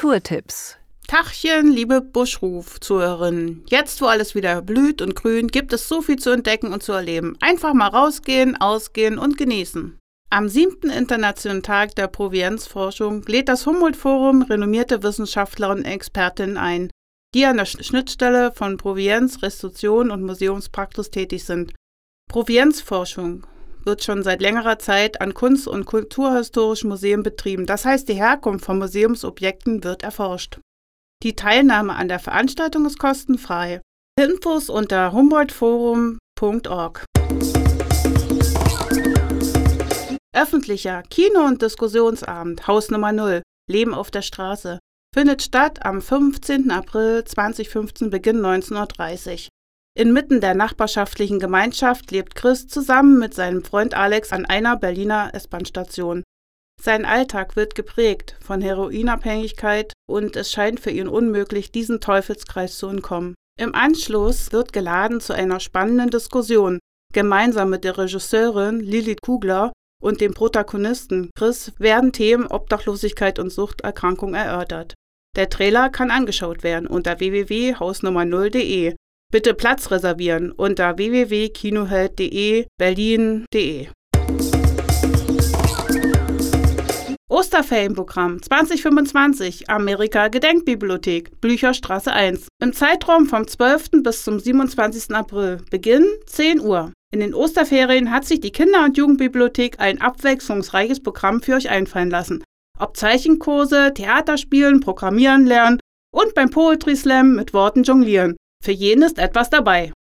Naturtipps. Tachchen, liebe Buschruf-Zuhörerinnen. Jetzt, wo alles wieder blüht und grünt, gibt es so viel zu entdecken und zu erleben. Einfach mal rausgehen, ausgehen und genießen. Am 7. Internationalen Tag der Provenienzforschung lädt das Humboldt-Forum renommierte Wissenschaftler und Expertinnen ein, die an der Schnittstelle von Provenienz, Restitution und Museumspraxis tätig sind. Provenienzforschung wird schon seit längerer Zeit an Kunst- und kulturhistorischen Museen betrieben. Das heißt, die Herkunft von Museumsobjekten wird erforscht. Die Teilnahme an der Veranstaltung ist kostenfrei. Infos unter humboldtforum.org. Öffentlicher Kino- und Diskussionsabend, Haus Nummer 0, Leben auf der Straße, findet statt am 15. April 2015, Beginn 19:30 Uhr. Inmitten der nachbarschaftlichen Gemeinschaft lebt Chris zusammen mit seinem Freund Alex an einer Berliner S-Bahn-Station. Sein Alltag wird geprägt von Heroinabhängigkeit und es scheint für ihn unmöglich, diesem Teufelskreis zu entkommen. Im Anschluss wird geladen zu einer spannenden Diskussion, gemeinsam mit der Regisseurin Lilith Kugler und dem Protagonisten Chris werden Themen Obdachlosigkeit und Suchterkrankung erörtert. Der Trailer kann angeschaut werden unter www.hausnummer0.de. Bitte Platz reservieren unter www.kinoheld.de berlin.de. Osterferienprogramm 2025, Amerika Gedenkbibliothek, Blücherstraße 1. Im Zeitraum vom 12. bis zum 27. April, Beginn 10 Uhr. In den Osterferien hat sich die Kinder- und Jugendbibliothek ein abwechslungsreiches Programm für euch einfallen lassen. Ob Zeichenkurse, Theaterspielen, Programmieren lernen und beim Poetry Slam mit Worten jonglieren. Für jeden ist etwas dabei.